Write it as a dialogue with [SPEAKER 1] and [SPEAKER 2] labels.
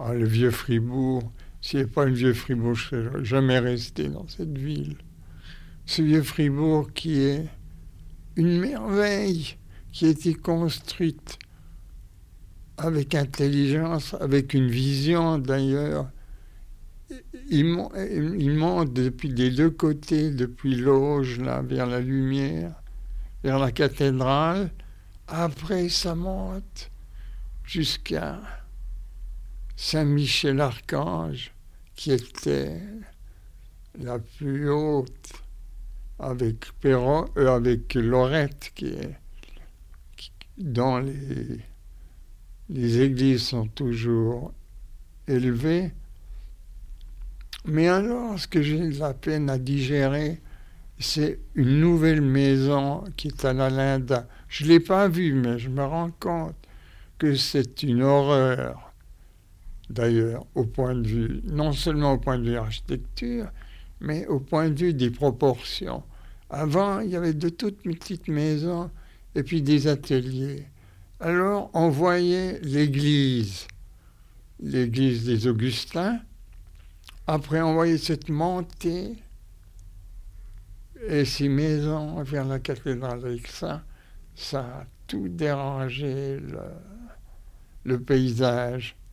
[SPEAKER 1] Ah, le vieux Fribourg, s'il n'y avait pas le vieux Fribourg, je ne serais jamais resté dans cette ville. Ce vieux Fribourg qui est une merveille, qui a été construite avec intelligence, avec une vision d'ailleurs. Il monte depuis des deux côtés, depuis l'Auge, là, vers la lumière, vers la cathédrale. Après, ça monte jusqu'à Saint-Michel-Archange, qui était la plus haute, avec Lorette, dont les églises sont toujours élevées. Mais alors, ce que j'ai de la peine à digérer, c'est une nouvelle maison qui est à la Linda. Je ne l'ai pas vue, mais je me rends compte que c'est une horreur. D'ailleurs, au point de vue, non seulement au point de vue architecture, mais au point de vue des proportions. Avant, il y avait de toutes petites maisons et puis des ateliers. Alors, on voyait l'église des Augustins. Après, on voyait cette montée et ces maisons vers la cathédrale. Avec ça a tout dérangé le paysage.